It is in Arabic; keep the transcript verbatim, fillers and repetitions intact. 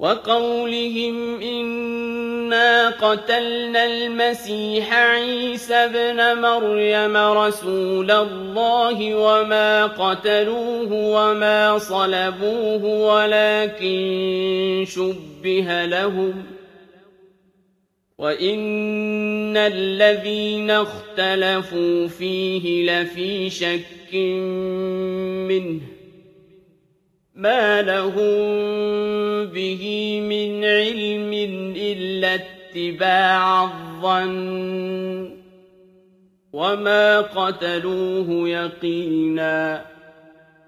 وقولهم إنا قتلنا المسيح عيسى ابن مريم رسول الله وما قتلوه وما صلبوه ولكن شبه لهم وإن الذين اختلفوا فيه لفي شك منه ما لهم به من علم إلا اتباع الظن وما قتلوه يقينا